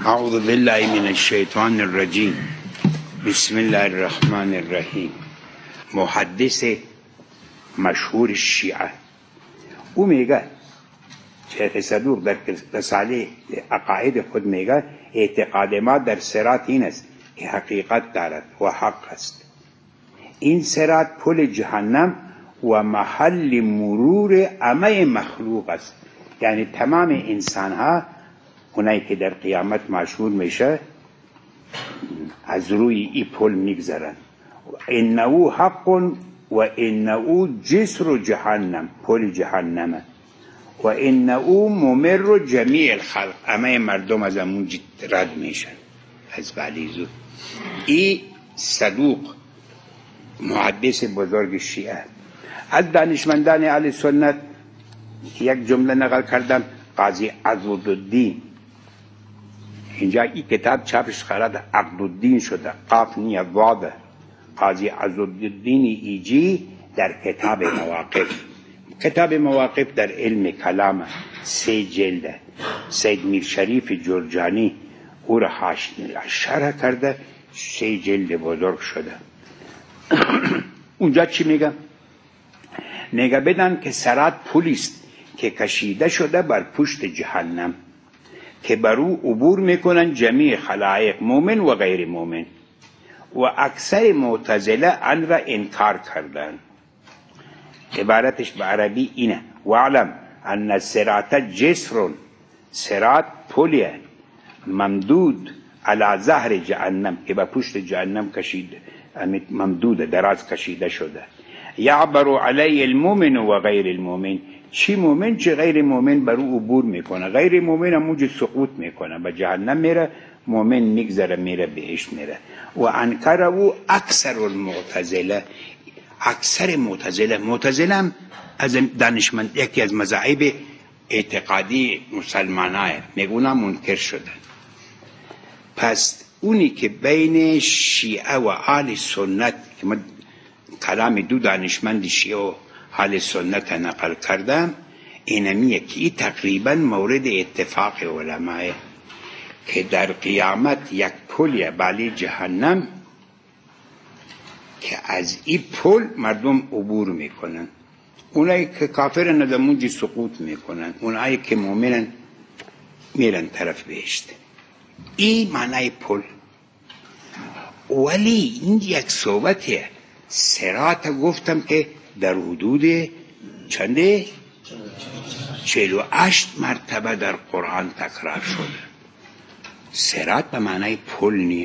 اعوذ بالله من الشیطان الرجیم. بسم الله الرحمن الرحیم. محدث مشهور شیعه او میگه، شیخ صدوق در رساله عقاید خود میگه اعتقاد ما در صراط این است که حقیقت دارد و حق است. این صراط پل جهنم و محل مرور همه مخلوق است. یعنی تمام انسان ها، اونایی که در قیامت مشهور میشه، از روی این پل میگذرن. انه حق و انه جسر جهنم، پل جهنمه. و انه ممر جمیع الخلق، همه مردم از همون رد میشن از بعدی. این صدوق محدث بزرگ شیعه. از دانشمندان اهل سنت یک جمله نقل کردم. قاضی عضدالدین، اینجا این کتاب چاپش خرد عقدالدین شده، قاف نیه واده. قاضی عضدالدین ایجی در کتاب مواقف، کتاب مواقف در علم کلام 3 جلده. سید میر شریف جرجانی او را شرح کرده، 3 جلد بزرگ شده. اونجا چی میگم؟ میگه بدن که صراط پلیست که کشیده شده بر پشت جهنم که بر او عبور میکنن جمیع خلایق، مومن و غیر مومن. و اکثر معتزله آن را انکار کردن. عبارتش به عربی اینه: وعلم ان الصراط جسر، صراط پلیه ممدود علی ظهر جهنم که به پشت جهنم کشیده، ممدوده، دراز کشیده شده. یعبر علی المؤمن و غیر المؤمن، چی مومن چی غیر مومن بر او عبور میکنه. غیر مومن همونجا سقوط میکنه، به جهنم میره، مومن میگذره میره بهشت میره. و انکر او اکثر المعتزله، اکثر معتزله هم از دانشمند، یکی از مذاهب اعتقادی مسلمانای میگونا منکر شدن. پس اونی که بین شیعه و اهل سنت، که من کلام دو دانشمند شیعه و اهل سنت نقل کردم، اینمیه که این تقریبا مورد اتفاق علماء که در قیامت یک پلیه بالی جهنم که از این پل مردم عبور میکنن. اونایی که کافرن از اونجا سقوط میکنن، اونایی که مؤمنن میرن طرف بهشت. این معنی پل. ولی این یک صحبتیه. صراط گفتم که در حدود چنده 48 مرتبه در قرآن تکرار شده. صراط به معنی پل نیه.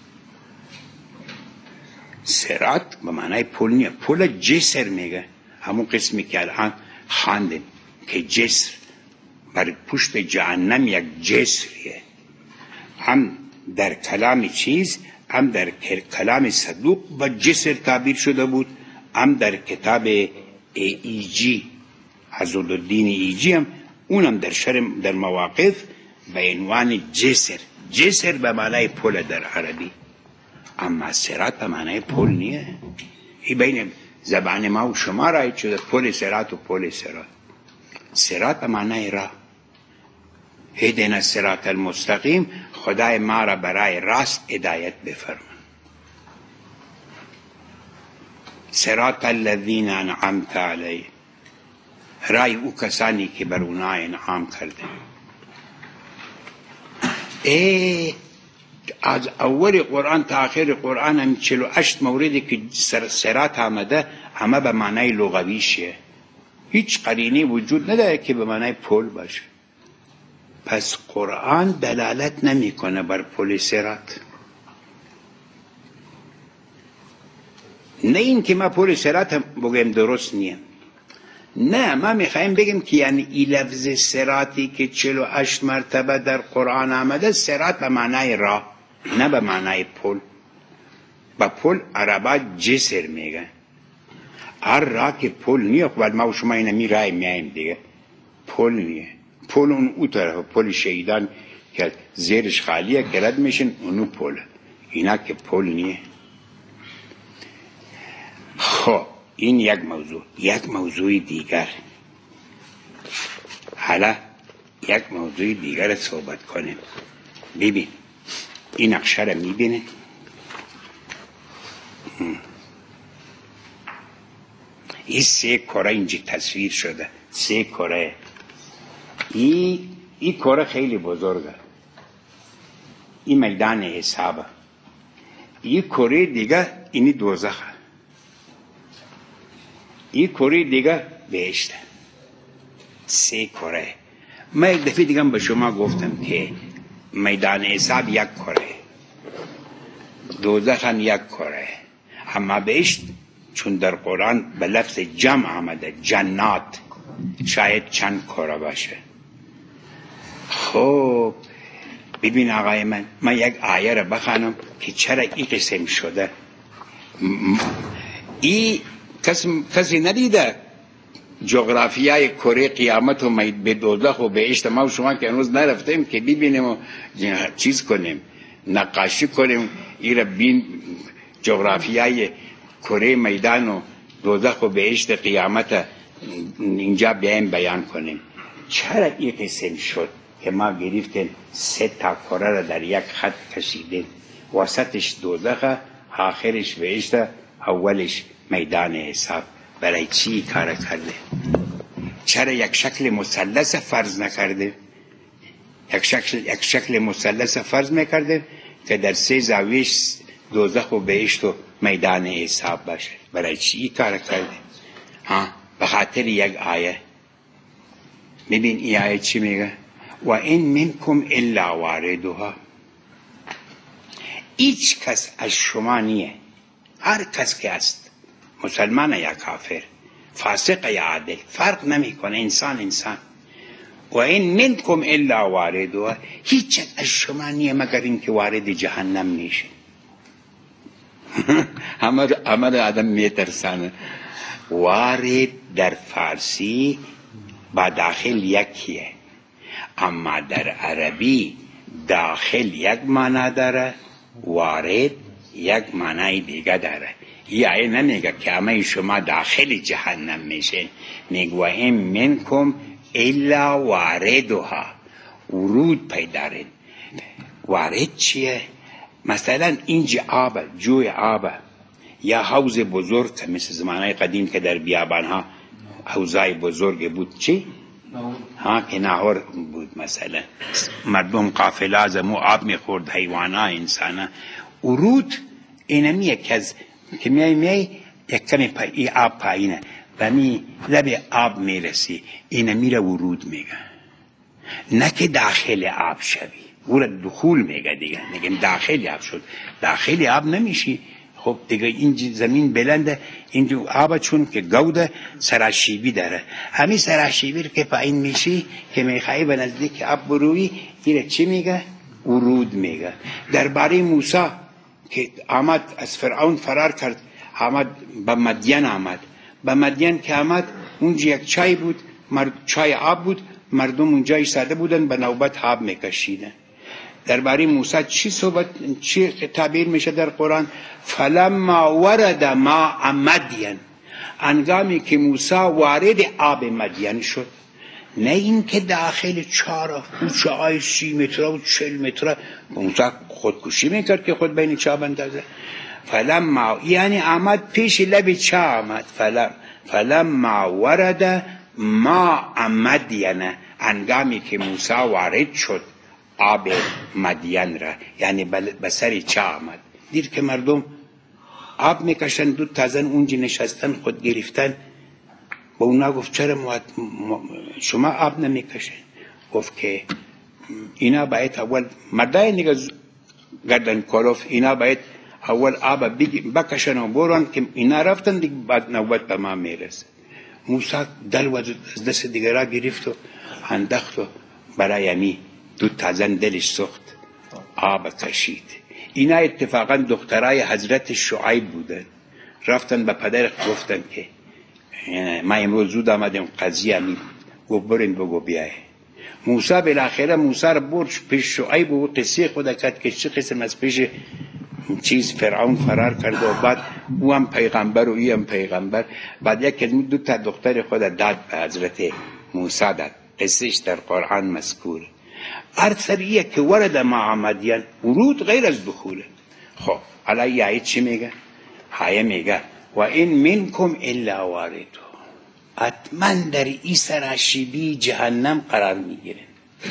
صراط به معنی پل نیه. پل جسر میگه، همون قسمی که الان خواندیم که جسر بر پشت جهنم یک جسریه. هم در کلام چیز، هم در کلام صدوق با جسر تعبیر شده بود، هم در کتاب ایجی عضدالدین ایجی هم اونم در مواقف به عنوان جسر. جسر به معنی پل در عربی، اما صراط به معنی پل نیه. این بین زبان ما و شما رایج شده، پل صراط و پل صراط. صراط به معنی راه. اهدنا الصراط المستقیم، خدای ما را برای راست هدایت بفرما. صراط الذین انعمت علیهم، رای او کسانی که بر اونها انعام کرده. از اول قرآن تا آخر قرآن هم 48 موردی که صراط آمده، همه به معنی لغویشه. هیچ قرینه وجود نداره که به معنی پل باشه. پس قرآن دلالت نمیکنه بر پل صراط. نه این که ما پل صراط بگیم درست نیم، نه، ما میخواییم بگیم که یعنی این لفظ صراطی که 48 مرتبه در قرآن آمده، صراط به معنی راه، نه به معنی پل. با پل عربا جسر میگن. هر راه که پل نیه، ولی ما و شما اینمی راه میاییم دیگه، پل نیه. پل اون طرف، پل شهیدان که زیرش خالیه که رد میشن، اونو پل. اینا که پل نیه. خب این یک موضوع. یک موضوع دیگر، حالا یک موضوع دیگر صحبت کنیم. ببین این نقشه رو میبینه، این 3 کره اینجا تصویر شده، 3 کره. این کره خیلی بزرگه، این میدان حسابه. این کره دیگه اینی دوزخه، این کره دیگه بهشته. 3 کره. من یک دفعه دیگه به شما گفتم که میدان حساب 1 کره، دوزخ هم 1 کره، اما بهشت چون در قرآن به لفظ جمع آمده، جنات، شاید چند کره باشه. خب ببین آقای من یک آیه را بخوانم که چرا این قسم شده. این کسی ندیده جغرافیای کره قیامت و به دوزخ و بهشت ما و شما که هنوز نرفتیم که ببینیم و چیز کنیم، نقاشی کنیم، این را بین جغرافیای کره میدان و دوزخ و بهشت قیامت اینجا بیان کنیم. چرا این قسم شد که ما گرفتیم 3 تا کره را در یک خط کشیدیم، وسطش دوزخ، آخرش بهشت، اولش میدان حساب؟ برای چی کار کرده؟ چرا یک شکل مثلث فرض نکرده؟ یک شکل مثلث فرض میکرده که در 3 زاویه‌اش دوزخ و بهشت و میدان حساب باشه. برای چی کار کرده؟ به خاطر یک آیه. ببین این آیه چی میگه؟ و این منکم الا واردها. هیچ کس از شما نیه، هر کس که است، مسلمان یا کافر، فاسق یا عادل، فرق نمیکنه، انسان. و این منکم الا واردها، هیچ از شما نیه مگر اینکه وارد جهنم میشه. همه آدم میترسانه. وارد در فارسی با داخل یکیه، اما در عربی داخل یک معنی داره، وارد یک معنی دیگه داره. یعنی نمیگه که همه شما داخل جهنم میشه، میگه و این منکم الا واردها، ورود پیدارین. وارد چیه؟ مثلا اینجا آب، جوی آب، یا حوض بزرگ که مثل زمانه قدیم که در بیابانها حوضای بزرگ بود، چی؟ که نهر بود، مثلا مردم قافله از مو آب میخورد، حیوانا، انسانا. ورود اینمیه که میای یک کمی ای آب پایینه و لب آب میرسی، این میره ورود میگه، نه که داخل آب شوی. ورود دخول میگه دیگه، میگم داخل آب شد، داخل آب نمیشی. خب دیگه این زمین بلنده، این آب چون که گوده سراشیبی داره، همین سراشیبی که پایین میشی که میخوایی به نزدیک آب بروی، این چی میگه؟ ورود میگه. درباره موسی که آمد از فرعون فرار کرد، آمد به مدین، به مدین که آمد اونجا یک چای بود، چای آب بود، مردم اونجا ایستاده بودن به نوبت آب میکشیدن. درباره موسی چی تعبیر میشه در قرآن؟ فلما ورد ماء مدین، انگامی که موسی وارد آب مدین شد، نه این که داخل چارا کوچه های 30 متر و 40 متر. موسی خودکشی میکرد که خود بین چاه بندازه. فلما یعنی آمد پیش لب چاه آمد، فلما ورد ماء مدین، انگامی که موسی وارد شد آب مدین را، یعنی به سر چاه آمد، دید که مردم آب میکشن، دو تازن اونجا نشستن خود گرفتن. با اونا گفت چرا شما آب نمیکشن؟ گفت که اینا باید اول مردای نگه گردن کلوف، اینا باید اول آب بکشن و برون که اینا رفتن دیگه بعد نوبت به ما میرسه. موسی دل و از دست دیگه را گرفت و انداخت و برای یعنی دو تازن دلش سخت آب کشید. اینا اتفاقا دخترای حضرت شعیب بودن، رفتن به پدر گفتن که ما امروز زود آمدیم قضیه می گفت برین بگو بیای. موسی بالاخره موسی رو برد پیش شعیب و قصه خود کرد که چه قسم از پیش فرعون فرار کرد و بعد او هم پیغمبر و ای هم پیغمبر. بعد یک دو تا دختر خود داد به حضرت موسی داد، قصهش در قرآن مذکور. ارسلیه که ورد معمدیان ورود غیر از دخوله. خب حالا یه آیه چی میگه؟ آیه میگه و این منکم الا واردو، حتما در این سراشیبی جهنم قرار میگیرن.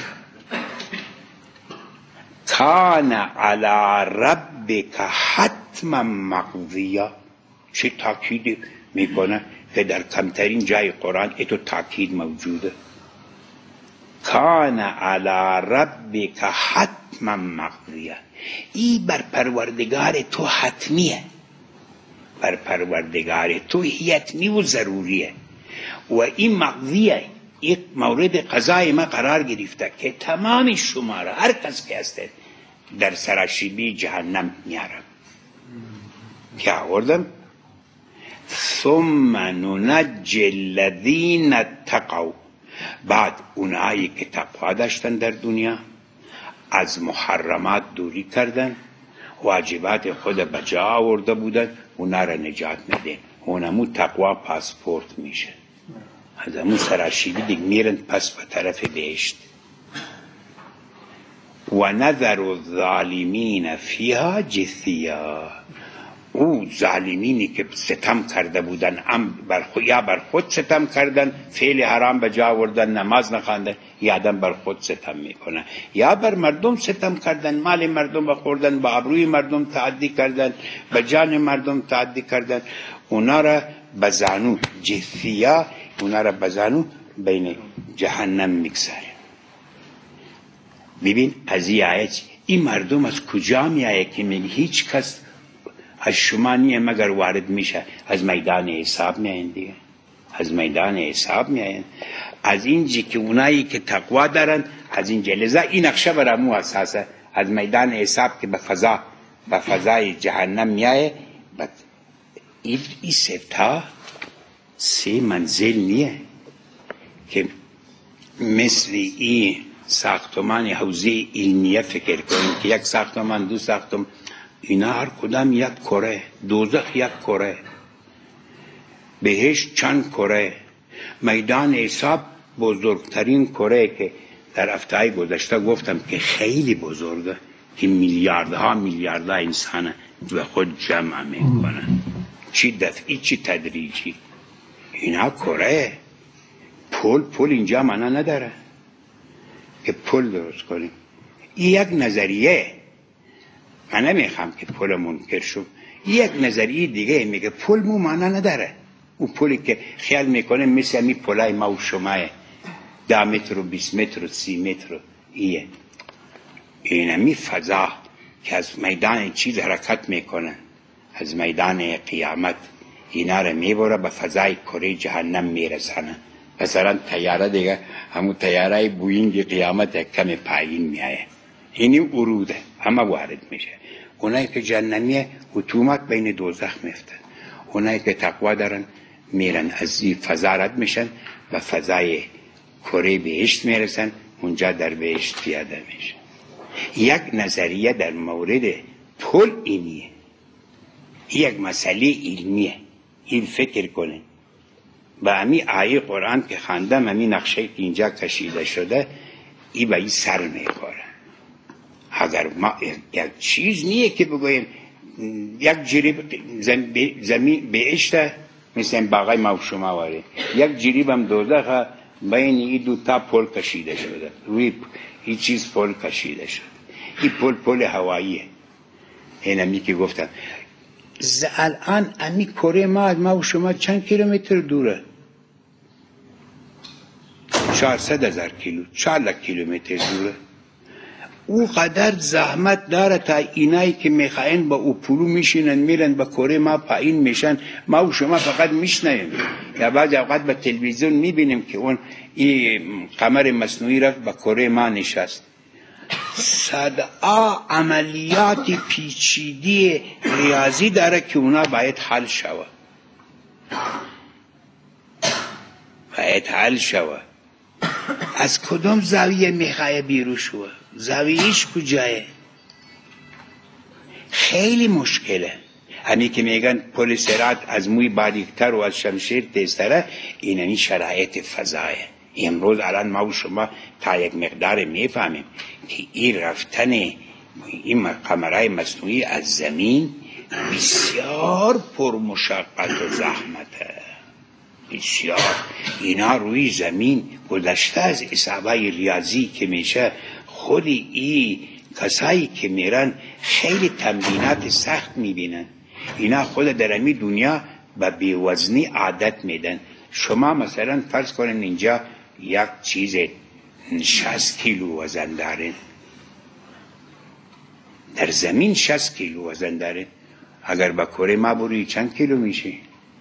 کان علی ربک حتما مقضیا، چه تاکید میکنه که در کمترین جای قرآن ایتو تاکید موجوده. کان علی ربک حتما مقضیا، ای بر پروردگار تو حتمیه، بر پروردگار تو حتمی و ضروریه و این مقضیه، یک مورد قضای ما قرار گرفته که تمام شما را هر کس که هسته در سراشیبی جهنم میارم. که آوردم ثم ننجی الذین اتقوا، بعد اونایی که تقوا داشتن در دنیا از محرمات دوری کردن، واجبات خود بجا آورده بودن، اونا را نجات میدن. اونمو تقوا پاسپورت میشه، از همون سراشیبی دیگه میرن پس به طرف بهشت. و نذر الظالمین فیها جثیا، او ظالمینی که ستم کرده بودن، یا بر خود ستم کردن، فعل حرام به جا آوردن، نماز نخواندن، یا آدم بر خود ستم میکنه، یا بر مردم ستم کردن، مال مردم بخوردن، با ابروی مردم تعدی کردن، به جان مردم تعدی کردن، اونا را بزانو جثیا، اونا را بزانو بین جهنم میگذاره. ببین از این آیت این مردم از کجا می آیه که میگه هیچ کس از شما نیه مگر وارد میشه؟ از میدان حساب می آین دیگه، از میدان حساب می آین. از اینجی که اونایی که تقوا دارن از این جلزه این نقشه برامو اساسه، از میدان حساب که به فضای جهنم می آیه. این سه منزل نیه که مثل این ساختمان حوزه علمیه فکر کنیم که یک ساختمان دو ساختمان، اینا هر کدام یک کره، دوزخ یک کره، بهشت چند کره، میدان حساب بزرگترین کره که در هفته‌های گذشته گفتم که خیلی بزرگه که میلیاردها انسان به خود جمع میکنن، چی دفعی چی تدریجی. اینا کره. پل اینجا معنا نداره که پل درست کنیم. این یک نظریه، من نمیخوام که پل منکر شم. یک نظریه دیگه میگه پل مو معنا نداره. او پلی که خیال میکنه مثل همی پلای ما و شماه 10 متر و 20 متر و 30 متر ایه. این همی فضا که از میدان چیز حرکت میکنه، از میدان قیامت اینا رو میبره به فضای کره جهنم میرسانه. مثلا تیاره دیگه همون تیاره بوینگ قیامت کم پایین میایه، اینی اروده همه وارد میشه. اونایی که جهنمیه حتومت بین دوزخ میفتن، اونایی که تقوا دارن میرن از این فضا رد میشن و فضای کره بهشت میرسن، اونجا در بهشت پیاده میشن. یک نظریه در مورد پل اینیه، یک مسئله علمیه. این فکر کنه با همی آیه قرآن که خواندم، همی نقشه که اینجا کشیده شده، ای با ای سر میخوره. اگر ما یک چیز نیه که بگویم یک جریب زمین بهشته مثل این باقای ما و شما واره، یک جریب هم دوزخه، بین این دو تا پل کشیده شده، روی این چیز پل کشیده شده. این پل هواییه. این همی که گفتم الان امی کره ما و شما چند کیلومتر دوره؟ 400,000 کیلو، 4 کیلومتر دوره. او قدر زحمت داره تا اینایی که میخواین با او پلو میشینن میرن با کره ما پایین میشن، ما و شما فقط میشنیم یا بعضی اوقات به تلویزیون میبینیم که اون این قمر مصنوعی رفت با کره ما نشست. صدعا عملیات پیچیده ریاضی داره که اونا باید حل شود، باید حل شود. از کدام زاویه میخواه بیرو شود؟ زاویهش کجایه؟ خیلی مشکله. همی که میگن پل صراط از موی باریکتر و از شمشیر تیزتره، این شرایط فضایه. امروز الان ما و شما تا یک مقدار میفهمیم که این رفتن این قمرهای مصنوعی از زمین بسیار پرمشقت و زحمته، بسیار. اینا روی زمین گذشته از حسابای ریاضی که میشه، خود این کسایی که میرن خیلی تمرینات سخت میبینن. اینا خود در امی دنیا به بیوزنی عادت میدن. شما مثلا فرض کنین اینجا یک چیز 60 کیلو وزن داره، در زمین 60 کیلو وزن داره، اگر با کره ما بروی چند کیلو میشه؟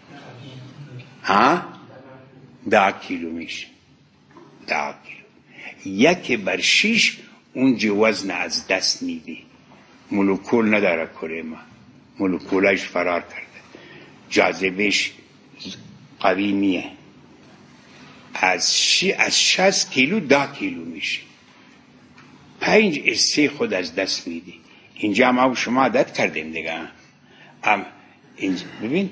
10 کیلو میشه. 10 کیلو. یک بر 6 اونجا وزن از دست میدی. مولکول نداره کره ما، مولکولش فرار کرده، جاذبهش قوی نیه. از 60 کیلو 10 کیلو میشه. 5 حصه خود از دست میدی. اینجا ما و شما عادت کردیم دیگه. اینجا ببین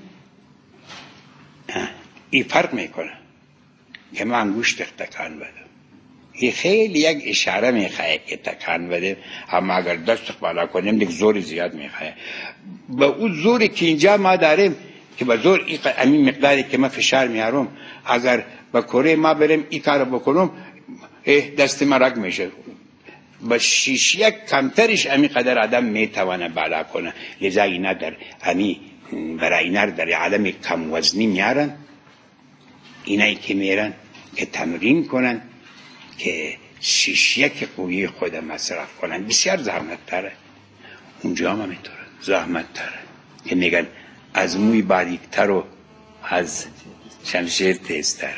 این فرق میکنه که ما انگشت تکان بدم، این خیلی یک اشاره میخواه که تکان بده، اما اگر دست بالا کنیم دیگه زور زیاد میخواه. با اون زوری که اینجا ما داریم که با زور این مقداری که من فشار میارم، اگر با کره ما بریم این کار بکنم دست ما رگ میشه. با 6 یک کمترش امی قدر آدم میتوانه بالا کنه. لذا اینا در امی برای اینا در عالم کم وزنی میارن، اینایی که میرن که تمرین کنن که 6 یک قوی خود مصرف کنن. بسیار زحمت تره، اونجا هم همینطوره زحمت تره که میگن از موی باریکتر و از شمشیر تیزتر.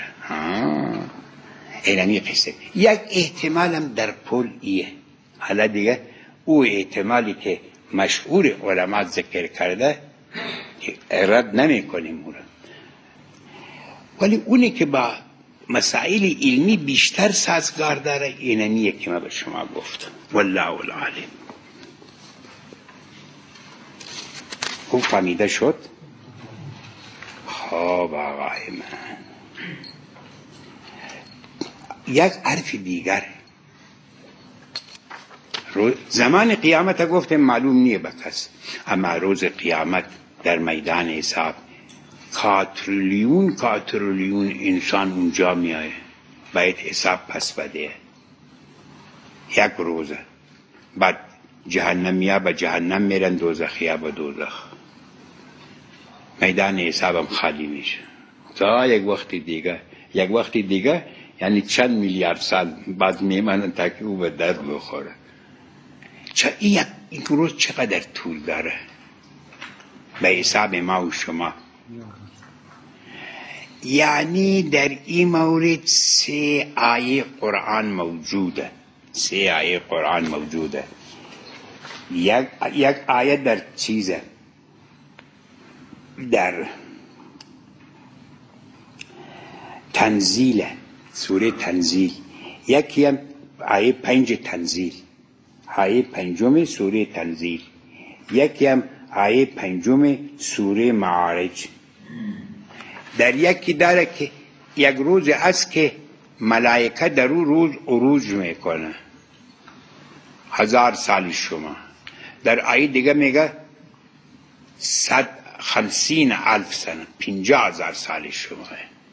اینمی قصه. یک احتمالم در پول ایه. حالا دیگه او احتمالی که مشهور علماء ذکر کرده رد نمی کنیم اون، ولی اونی که با مسائل علمی بیشتر سازگار داره اینمیه که من به شما گفتم. والله العالم. خوب فهمیده شد؟ خب آقای من یک حرف دیگر، زمان قیامت گفتم معلوم نیه به کس، اما روز قیامت در میدان حساب کاتریلیون انسان اونجا میایه، باید حساب پس بده. یک روزه بعد جهنمیا به جهنم میرن، دوزخیا به دوزخ. میدان حسابم خالی میشه تا یک وقت دیگه یعنی چند میلیارد سال بعد میمانن تا که او به درد بخوره. این روز چقدر طول داره به حساب ما و شما؟ یعنی در این مورد 3 آیه قرآن موجوده. یک آیه در چیزه، در تنزیل، سوره تنزیل. یکی هم آیه 5 تنزیل، آیه 5 سوره تنزیل. یکی هم آیه 5 سوره معارج. در یکی داره که یک روز است که ملائکه در اون روز عروج میکنه، 1000 سال شما. در آیه دیگه میگه 150,000 سنه، 50,000 سال شما.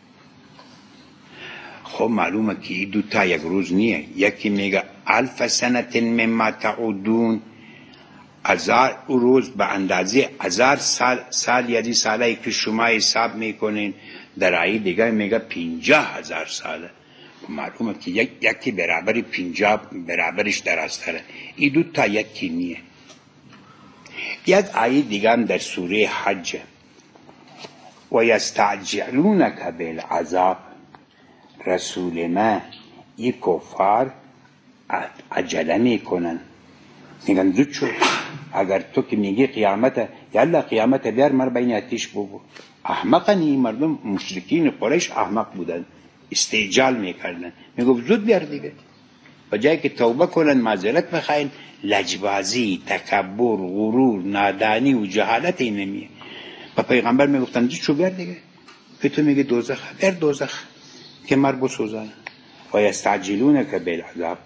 خب معلومه که این دوتا یک روز نیه. یکی میگه 1000 سنه مما تعودون، 1000 روز به اندازه 1000 سال یعنی سالایی که شما حساب میکنین. در آیه دیگه میگه 50,000 ساله. معلومه که یکی برابر 50 برابرش درازتره. این دوتا یکی نیه. یک آیه دیگه هم در سوره حج، و یستعجلونک بالعذاب، رسول ما این کفار عجله میکنن، میگن زود شو، اگر تو که میگی قیامت، یالا قیامت بیار مر بین آتش بگو. احمقنی مردم، مشرکین قریش احمق بودن، استعجال میکردن، میگو زود بیار دیگه. بجای که توبه کنن معذرت بخواین، لجبازی، تکبر، غرور، نادانی و جهالت این نمیه. و پیغمبر میگفتن زود شو بیار دیگه، که تو میگی دوزخ، بیار دوزخ که مر بسوزن. و یستعجلونک بالعذاب،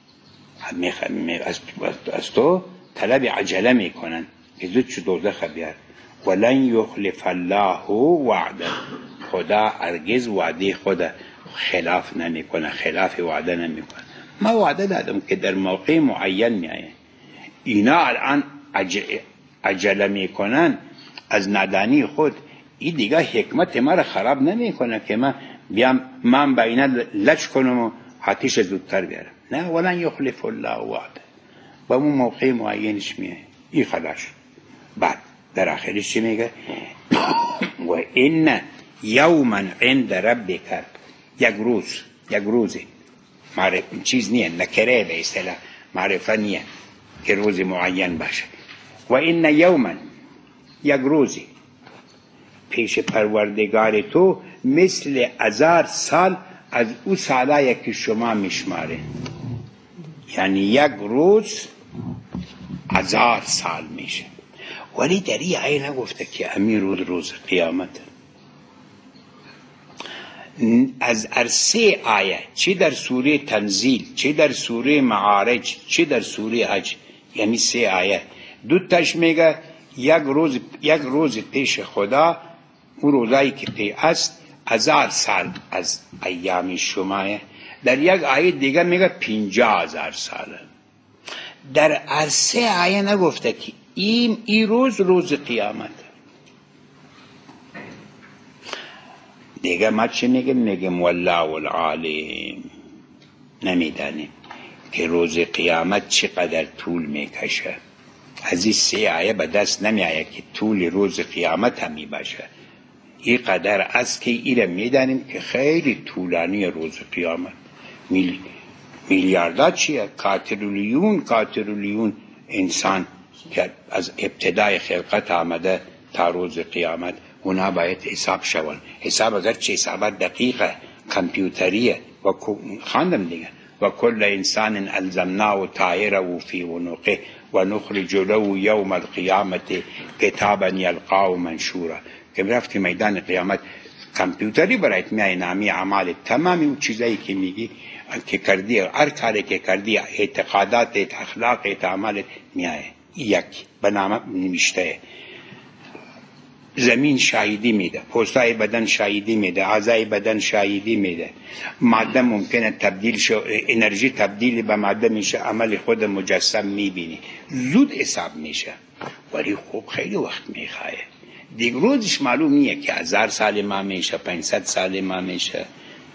از تو طلب عجله میکنن که زود چه دوزخ بیار. ولن یخلف الله وعده، خدا هرگز وعده خدا خلاف نمیکنه، خلاف وعده نمیکنه. ما وعده دادم که در موقع معین میایه. اینا الان عجله میکنن از نادانی خود. این دیگه حکمت ما را خراب نمیکنه که من با اینا لچ کنم و حتیش زودتر بیارم. نه، ولن یخلف الله وعده، با اون موقع معینش میایه. این خلاص. بعد در آخرش چی میگه؟ و این یوما عند ربک، یک روزی چیز نیه، نکره به اصطلاح معرفه نیه که روز معین باشه. و این یوما، یک روزی پیش پروردگار تو مثل 1000 سال از او سالایی که شما میشماره. یعنی یک روز 1000 سال میشه. ولی در این آیه نگفته که امیر روز قیامت. از سه آیه، چه در سوره تنزیل، چه در سوره معارج، چه در سوره حج، یعنی سه آیه، دو تاش میگه یک روز پیش خدا، اون روزایی که پی است 1000 سال از ایام شمایه. در یک آیه دیگه میگه 50,000 ساله. در عرصه آیه نگفته که این روز قیامت. دیگه ما چه میگم والله العالم، نمیدانیم که روز قیامت چقدر طول میکشه. از این سه آیه به دست نمیآید که طول روز قیامت همی باشه. این قدر است که ایره میدانیم که خیلی طولانی روز قیامت. میلیاردها چیه؟ کاتریلیون انسان که از ابتدای خلقت آمده تا روز قیامت، اونا باید حساب شون. حساب اگرچه حسابات دقیقه کامپیوتریه و خواندم دیگه. و کل انسان الزمناه طائره فی عنقه و نخرج له یوم القیامت کتابا یلقاه منشورا. که رفتی میدان قیامت کامپیوتری برایت میای نامی اعمال تمامی اون چیزایی که میگی که کردی، هر کاری که کردی، اعتقادات، اخلاق، اعمال میای یک به نام نوشته. زمین شاهدی میده، پوستای بدن شاهدی میده، اعضای بدن شاهدی میده. ماده ممکنه تبدیل شو، انرژی تبدیل به ماده میشه، عمل خود مجسم میبینی، زود حساب میشه. ولی خوب خیلی وقت میخواه. دیگه روزش معلوم نیه که 1000 سال ما میشه، 500 سال ما میشه،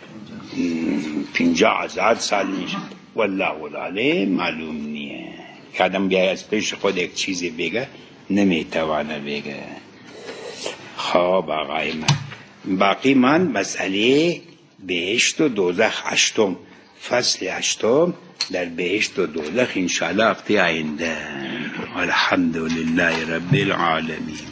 50,000 سال میشه. والله العالم معلوم نیه. که آدم بیای از پیش خود یک چیزی بگه نمیتوانه بگه. خب آقای من باقی من مسئله بهشت و دوزخ هشتم، فصل هشتم در بهشت و دوزخ انشاءالله هفته آینده. الحمدلله رب العالمین.